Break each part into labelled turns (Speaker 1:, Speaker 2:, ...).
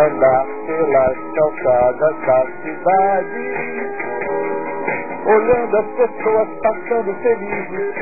Speaker 1: andar pelas calçadas da cidade, olhando as pessoas passando felizes,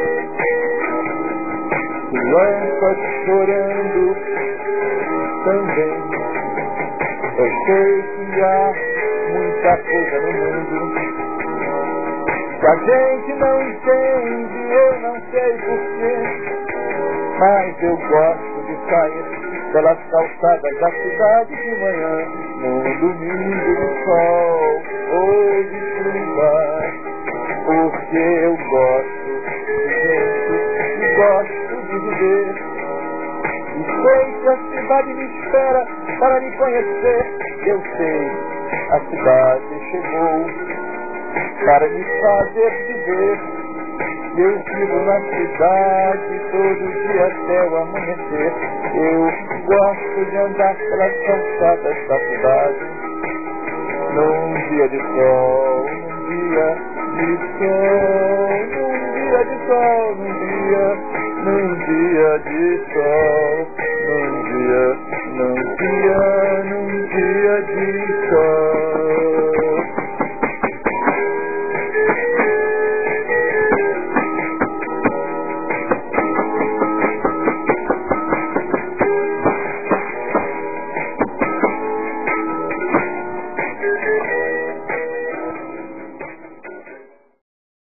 Speaker 1: crianças chorando também. Eu sei que há muita coisa no mundo que a gente não entende, eu não sei porquê, mas eu gosto de sair pelas calçadas da cidade de manhã, num domingo de sol ou de chuva, porque eu gosto de gente e gosto de viver. E sei que a cidade me espera para me conhecer. Eu sei, a cidade chegou para me fazer viver. Eu vivo na cidade todo dia até o amanhecer. Eu gosto de andar pelas calçadas da cidade, num dia de sol, num dia de sol, num dia de sol, num dia de sol, num dia de sol.